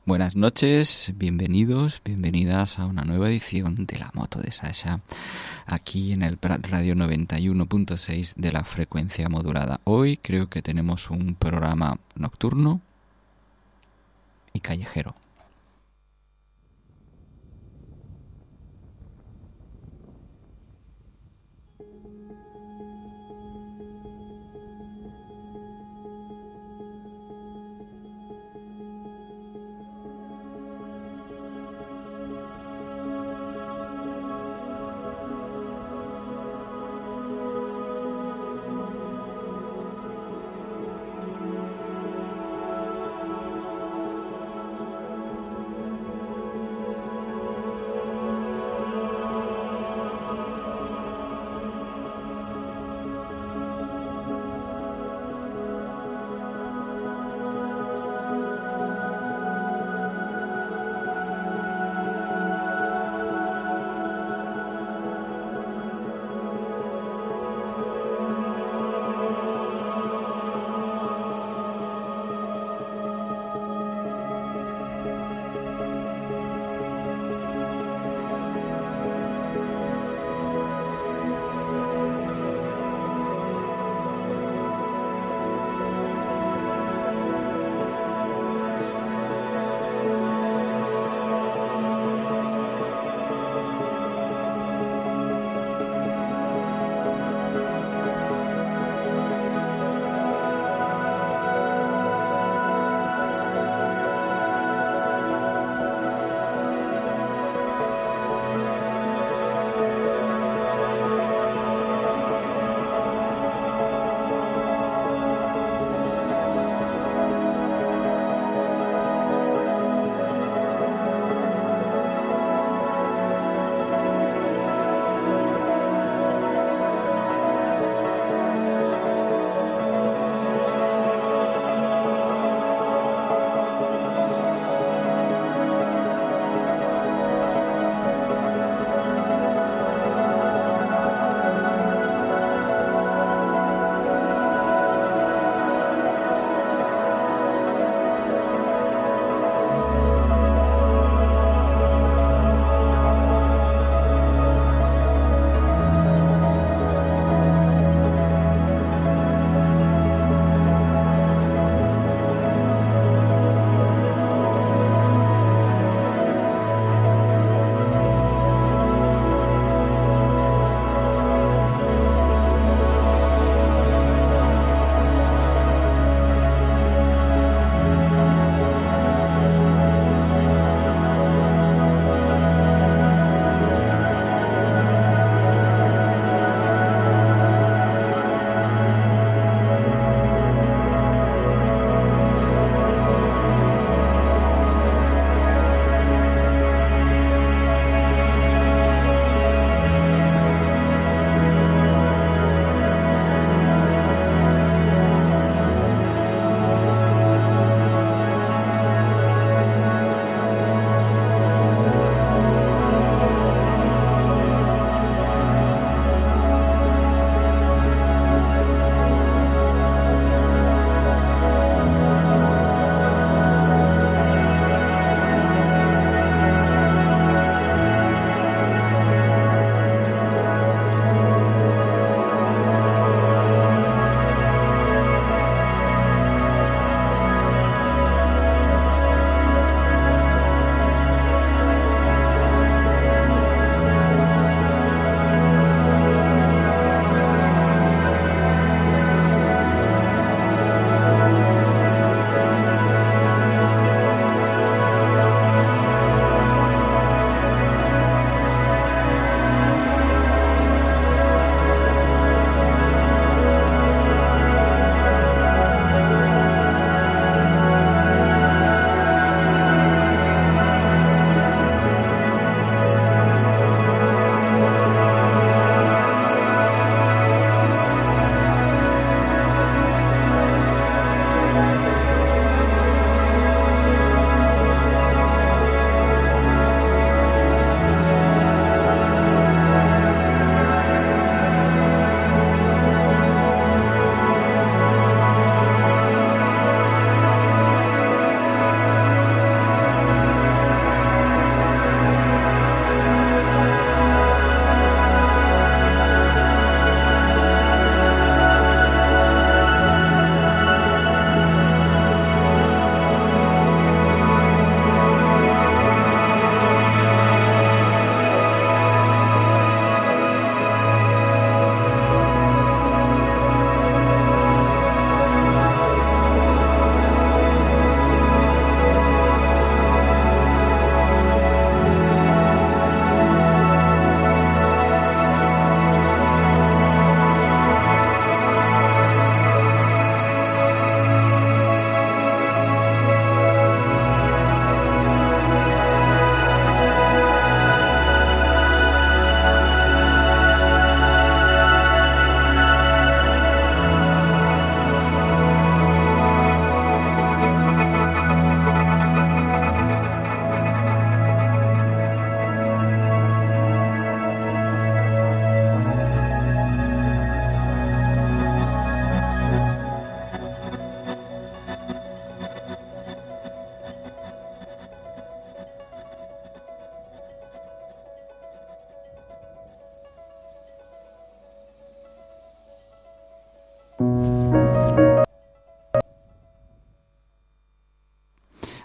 Buenas noches, bienvenidos, bienvenidas a una nueva edición de La Moto de Sasha, aquí en el Prat Radio 91.6 de la frecuencia modulada. Hoy creo que tenemos un programa nocturno y callejero.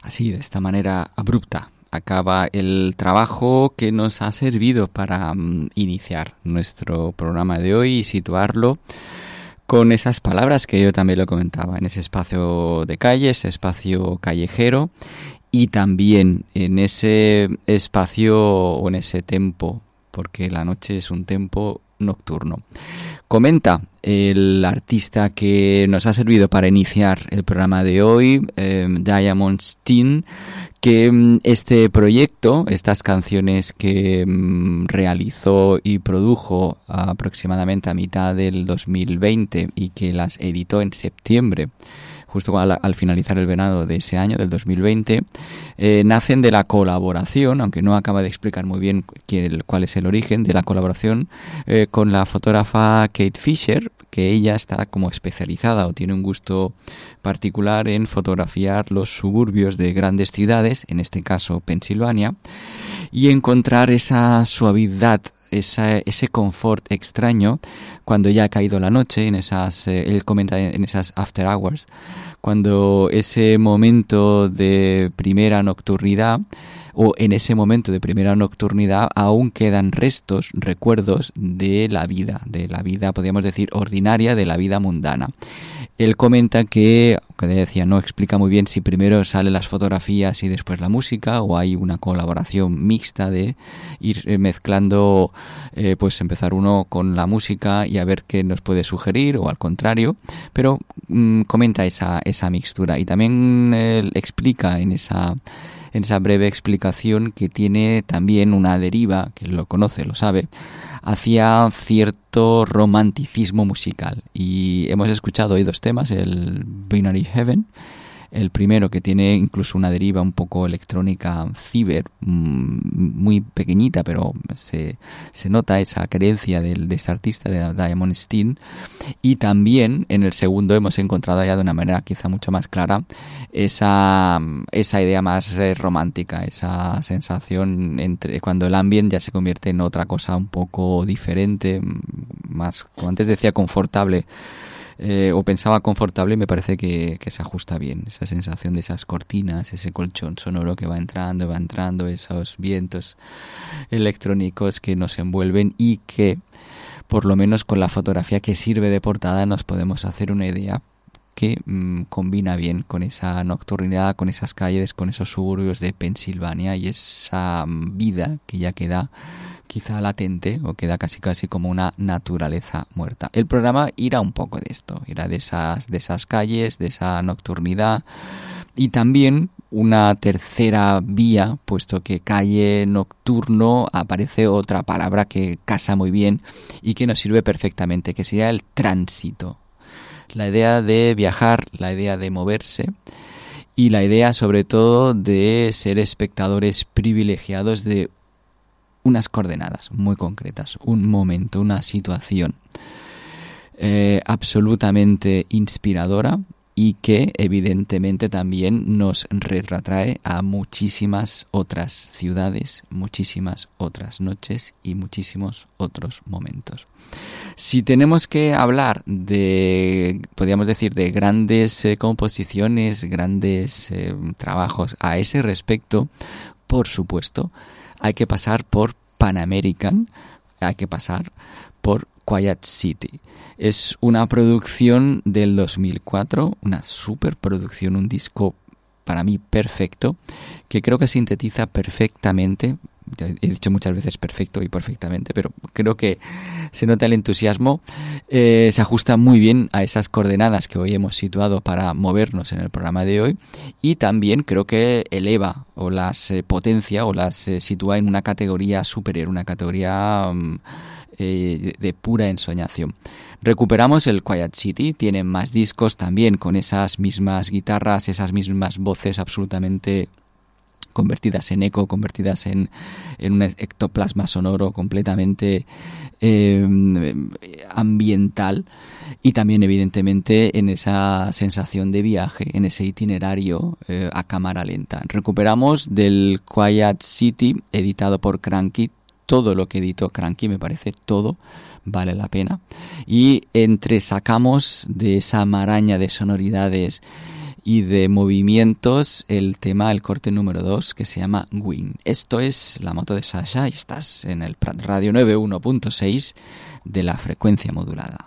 Así, de esta manera abrupta, acaba el trabajo que nos ha servido para iniciar nuestro programa de hoy y situarlo con esas palabras que yo también lo comentaba, en ese espacio de calle, ese espacio callejero y también en ese espacio o en ese tempo, porque la noche es un tempo nocturno. Comenta el artista que nos ha servido para iniciar el programa de hoy, Diamond Steen, que este proyecto, estas canciones que realizó y produjo aproximadamente a mitad del 2020 y que las editó en septiembre, justo al finalizar el verano de ese año, del 2020, nacen de la colaboración, aunque no acaba de explicar muy bien cuál es el origen de la colaboración, con la fotógrafa Kate Fisher, que ella está como especializada o tiene un gusto particular en fotografiar los suburbios de grandes ciudades, en este caso Pensilvania, y encontrar esa suavidad, ese confort extraño cuando ya ha caído la noche, él comenta en esas after hours, cuando ese momento de primera nocturnidad, o en ese momento de primera nocturnidad aún quedan restos, recuerdos de la vida, podríamos decir, ordinaria, de la vida mundana. Él comenta que decía, no explica muy bien si primero salen las fotografías y después la música, o hay una colaboración mixta de ir mezclando, pues empezar uno con la música y a ver qué nos puede sugerir, o al contrario, pero comenta esa mixtura. Y también explica en esa breve explicación que tiene también una deriva, que lo conoce, lo sabe, hacia cierto romanticismo musical. Y hemos escuchado hoy dos temas, el Binary Heaven, el primero, que tiene incluso una deriva un poco electrónica ciber, muy pequeñita, pero se nota esa creencia de este artista, de Diamond Steen. Y también en el segundo hemos encontrado ya de una manera quizá mucho más clara esa idea más romántica, esa sensación entre cuando el ambient ya se convierte en otra cosa un poco diferente, más, como antes decía, confortable. O pensaba confortable, y me parece que se ajusta bien esa sensación de esas cortinas, ese colchón sonoro que va entrando, esos vientos electrónicos que nos envuelven y que, por lo menos con la fotografía que sirve de portada, nos podemos hacer una idea que combina bien con esa nocturnidad, con esas calles, con esos suburbios de Pensilvania y esa vida que ya queda quizá latente o queda casi como una naturaleza muerta. El programa irá un poco de esto, irá de esas calles, de esa nocturnidad, y también una tercera vía, puesto que calle, nocturno, aparece otra palabra que casa muy bien y que nos sirve perfectamente, que sería el tránsito. La idea de viajar, la idea de moverse y la idea sobre todo de ser espectadores privilegiados de unas coordenadas muy concretas, un momento, una situación absolutamente inspiradora y que evidentemente también nos retrotrae a muchísimas otras ciudades, muchísimas otras noches y muchísimos otros momentos. Si tenemos que hablar podríamos decir, de grandes composiciones, grandes trabajos a ese respecto, por supuesto, hay que pasar por Pan American, hay que pasar por Quiet City. Es una producción del 2004, una superproducción, un disco para mí perfecto, que creo que sintetiza perfectamente. He dicho muchas veces perfecto y perfectamente, pero creo que se nota el entusiasmo, se ajusta muy bien a esas coordenadas que hoy hemos situado para movernos en el programa de hoy, y también creo que eleva o las potencia o las sitúa en una categoría superior, una categoría de pura ensoñación. Recuperamos el Quiet City, tiene más discos también con esas mismas guitarras, esas mismas voces absolutamente convertidas en eco, convertidas en un ectoplasma sonoro completamente ambiental, y también evidentemente en esa sensación de viaje, en ese itinerario a cámara lenta. Recuperamos del Quiet City, editado por Cranky, todo lo que editó Cranky, me parece todo vale la pena, y entresacamos de esa maraña de sonoridades y de movimientos el tema, el corte número 2, que se llama Wing. Esto es La Moto de Sasha y estás en el Prat Radio 91.6 de la frecuencia modulada.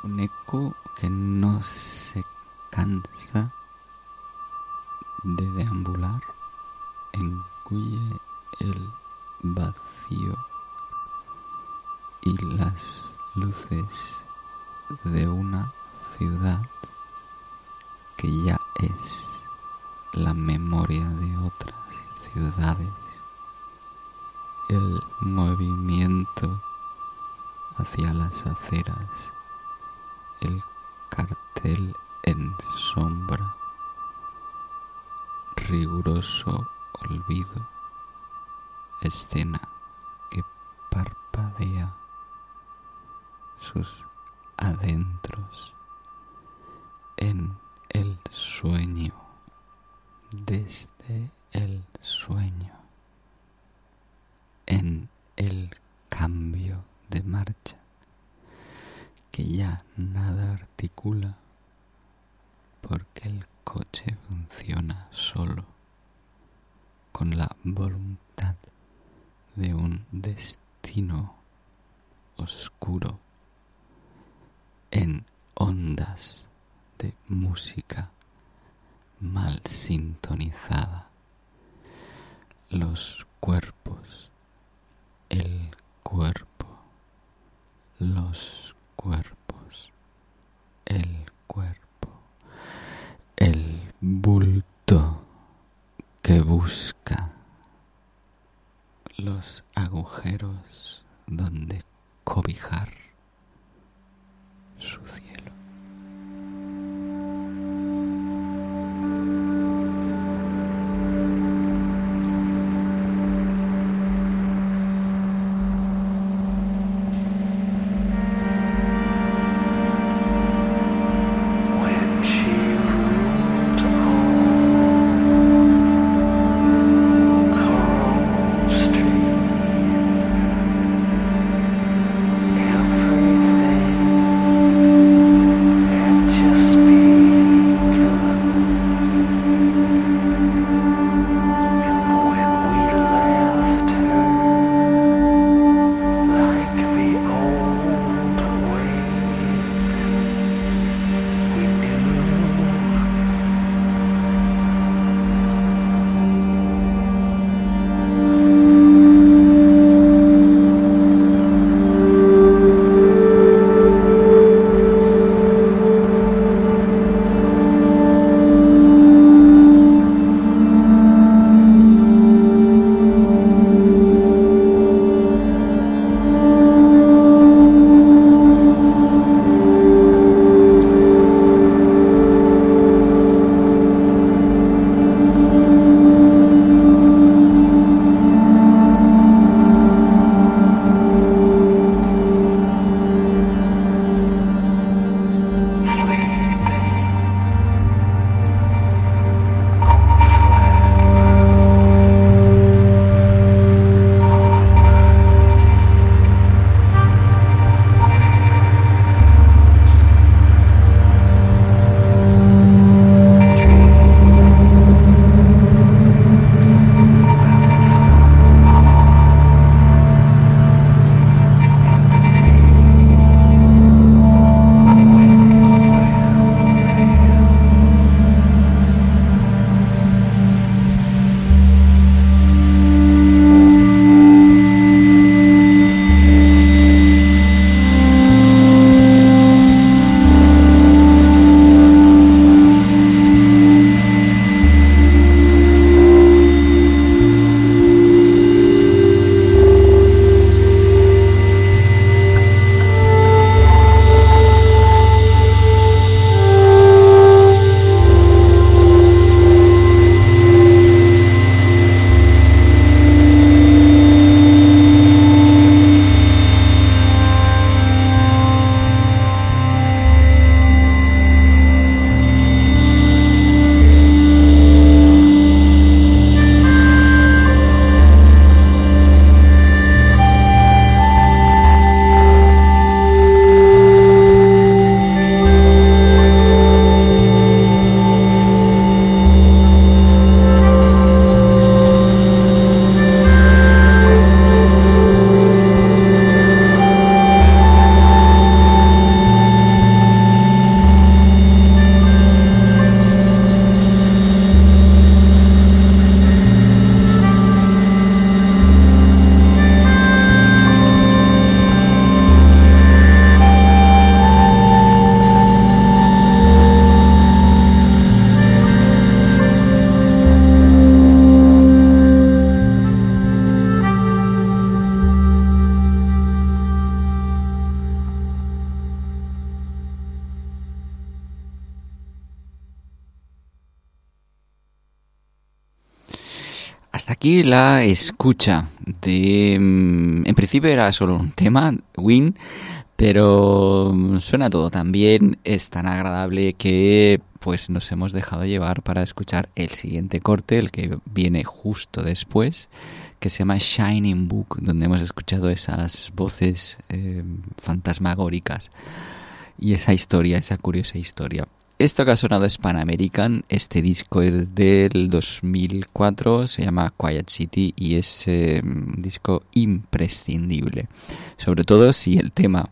un eco que no se cansa de deambular, engulle el vacío y las luces de una ciudad que ya es la memoria de otras ciudades, el movimiento hacia las aceras, el cartel en sombra, riguroso olvido, escena que parpadea sus adentros en el sueño, desde el sueño, en el cambio de marcha, que ya nada articula porque el coche funciona solo con la voluntad de un destino oscuro en ondas de música mal sintonizada. Los cuerpos, el cuerpo, los cuerpos, el cuerpo, el bulto que busca los agujeros donde cobijar su cielo. Every aquí la escucha de... En principio era solo un tema, Win, pero suena todo tan bien, es tan agradable que pues nos hemos dejado llevar para escuchar el siguiente corte, el que viene justo después, que se llama Shining Book, donde hemos escuchado esas voces fantasmagóricas y esa historia, esa curiosa historia. Esto que ha sonado es Pan American, este disco es del 2004, se llama Quiet City y es un disco imprescindible, sobre todo si el tema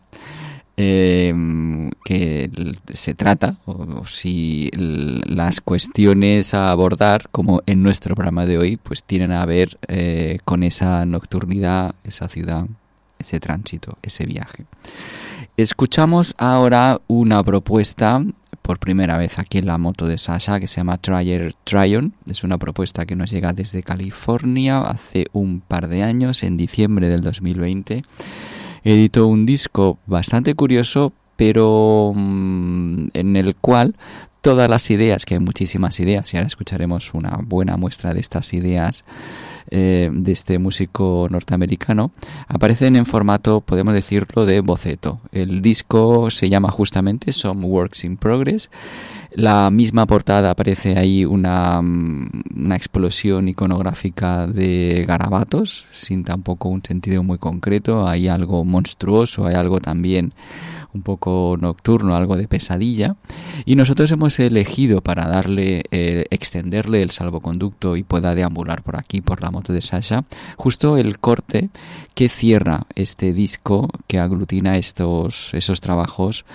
que se trata o si las cuestiones a abordar, como en nuestro programa de hoy, pues tienen a ver con esa nocturnidad, esa ciudad, ese tránsito, ese viaje. Escuchamos ahora una propuesta por primera vez aquí en la moto de Sasha, que se llama Tryon. Es una propuesta que nos llega desde California hace un par de años, en diciembre del 2020. Editó un disco bastante curioso, pero en el cual todas las ideas, que hay muchísimas ideas, y ahora escucharemos una buena muestra de estas ideas de este músico norteamericano, aparecen en formato, podemos decirlo, de boceto. El disco se llama justamente Some Works in Progress. La misma portada aparece ahí una explosión iconográfica de garabatos, sin tampoco un sentido muy concreto. Hay algo monstruoso, hay algo también un poco nocturno, algo de pesadilla, y nosotros hemos elegido para darle, extenderle el salvoconducto y pueda deambular por aquí, por la moto de Sasha, justo el corte que cierra este disco, que aglutina esos trabajos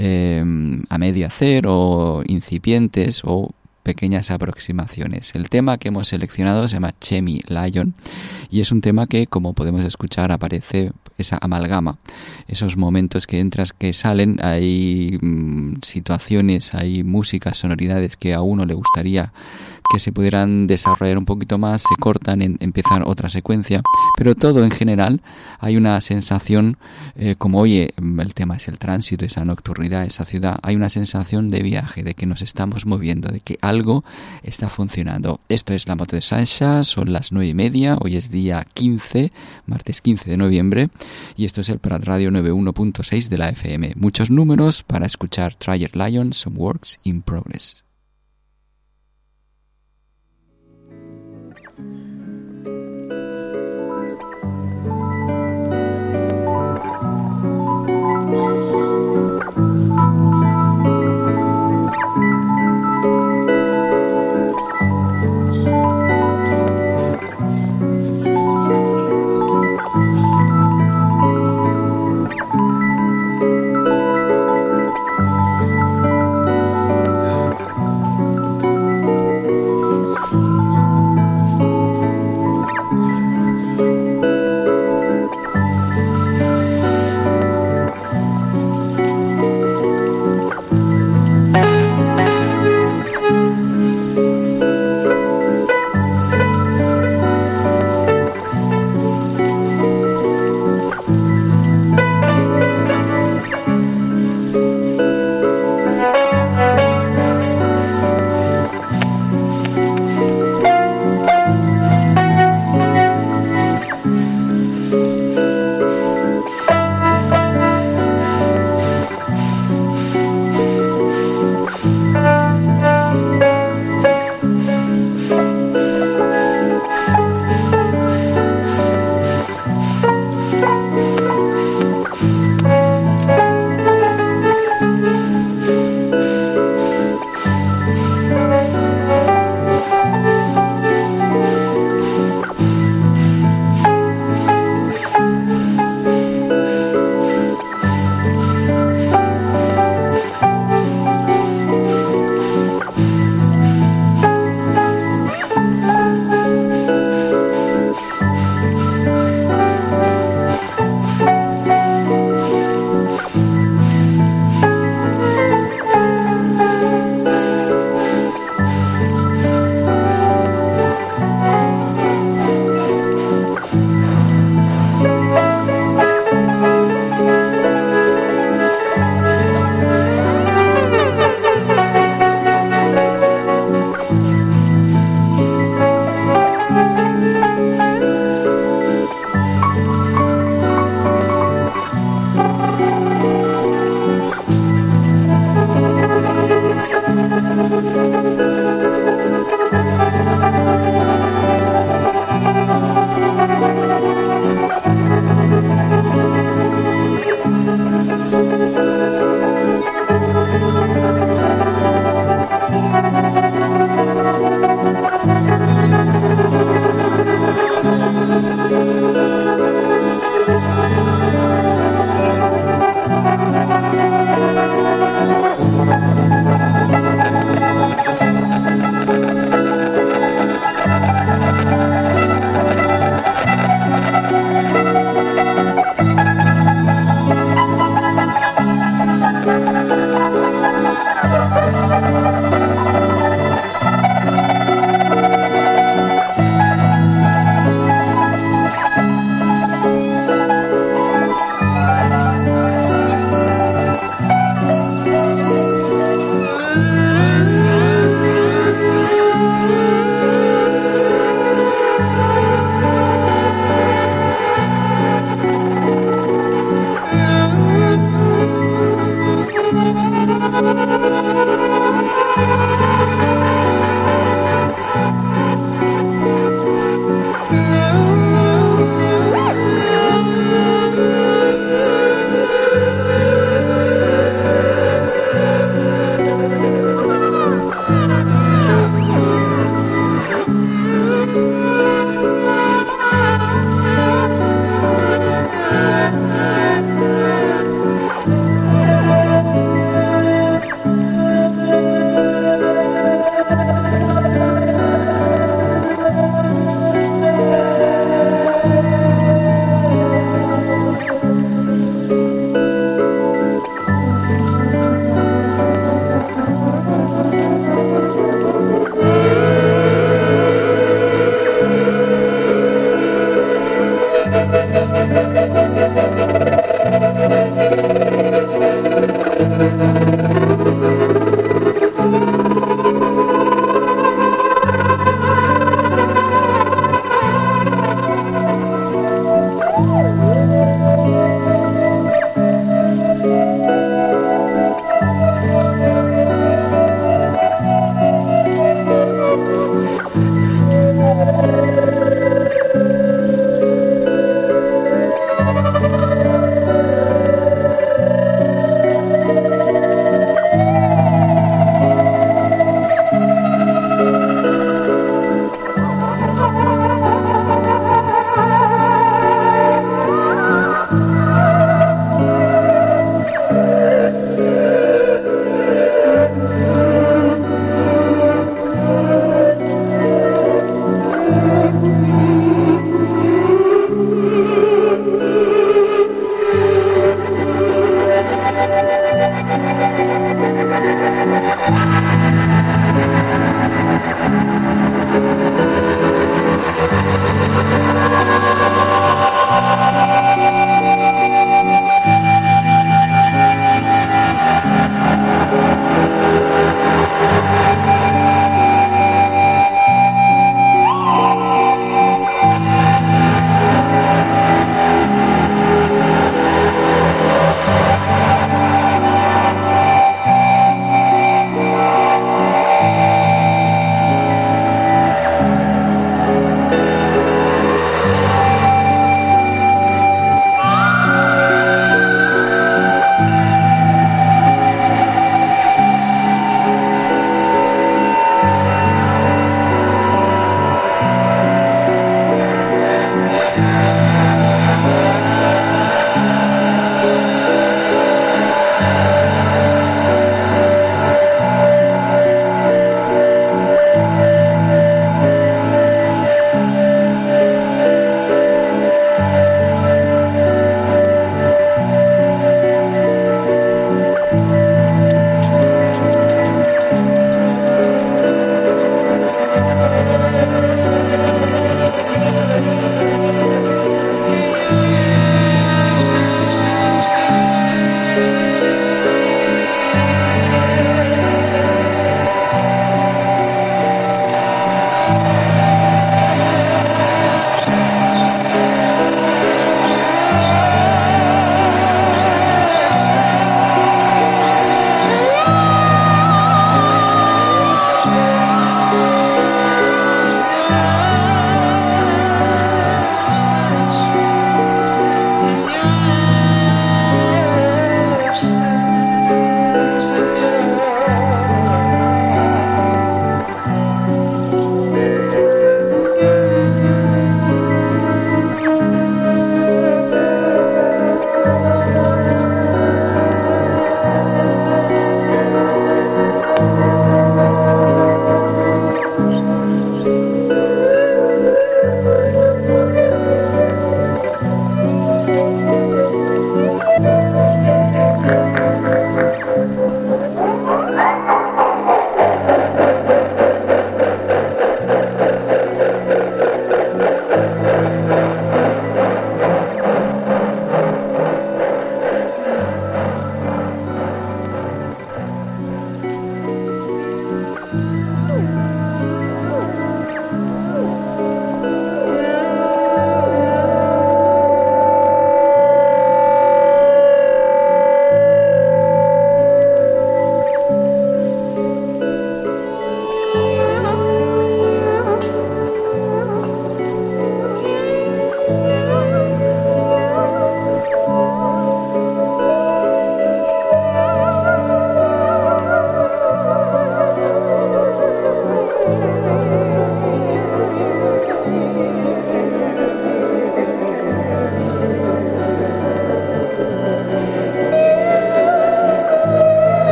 a medio hacer o incipientes o pequeñas aproximaciones. El tema que hemos seleccionado se llama Chemi Lion y es un tema que, como podemos escuchar, aparece esa amalgama, esos momentos que entras, que salen, hay situaciones, hay músicas, sonoridades que a uno le gustaría que se pudieran desarrollar un poquito más, se cortan, empiezan otra secuencia, pero todo en general hay una sensación, como oye, el tema es el tránsito, esa nocturnidad, esa ciudad, hay una sensación de viaje, de que nos estamos moviendo, de que algo está funcionando. Esto es la moto de Sasha, son las 9:30, hoy es día 15, martes 15 de noviembre, y esto es el Prat Radio 91.6 de la FM. Muchos números para escuchar Tryon Lion, Some Works in Progress.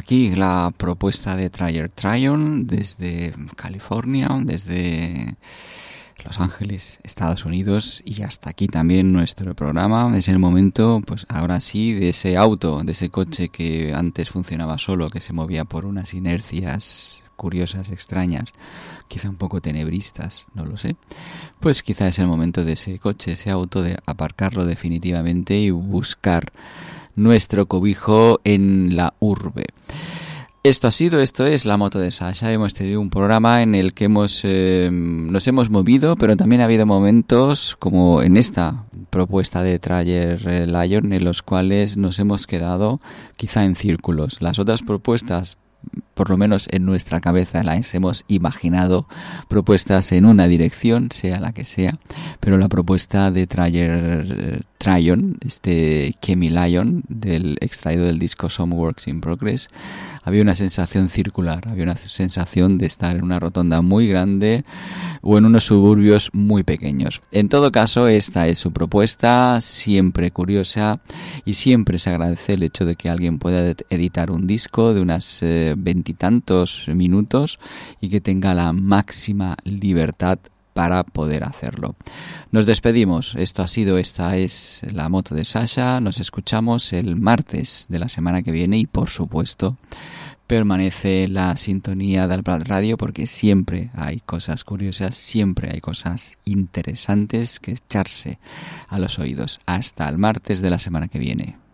aquí la propuesta de Trayer Tryon desde California, desde Los Ángeles, Estados Unidos, y hasta aquí también nuestro programa. Es el momento, pues ahora sí, de ese auto, de ese coche que antes funcionaba solo, que se movía por unas inercias curiosas, extrañas, quizá un poco tenebristas, no lo sé. Pues quizá es el momento de ese coche, ese auto, de aparcarlo definitivamente y buscar nuestro cobijo en la urbe. Esto es La Moto de Sasha. Hemos tenido un programa en el que nos hemos movido, pero también ha habido momentos como en esta propuesta de Trayer Lion en los cuales nos hemos quedado quizá en círculos. Las otras propuestas, por lo menos en nuestra cabeza, las hemos imaginado propuestas en una dirección, sea la que sea, pero la propuesta de Trayer Tryon, Kemi Lion, extraído del disco Some Works in Progress, había una sensación circular, había una sensación de estar en una rotonda muy grande o en unos suburbios muy pequeños. En todo caso, esta es su propuesta, siempre curiosa, y siempre se agradece el hecho de que alguien pueda editar un disco de unas 20 y tantos minutos y que tenga la máxima libertad para poder hacerlo. Nos despedimos. Esta es La Moto de Sasha. Nos escuchamos el martes de la semana que viene y, por supuesto, permanece la sintonía del Prat Radio, porque siempre hay cosas curiosas, siempre hay cosas interesantes que echarse a los oídos. Hasta el martes de la semana que viene.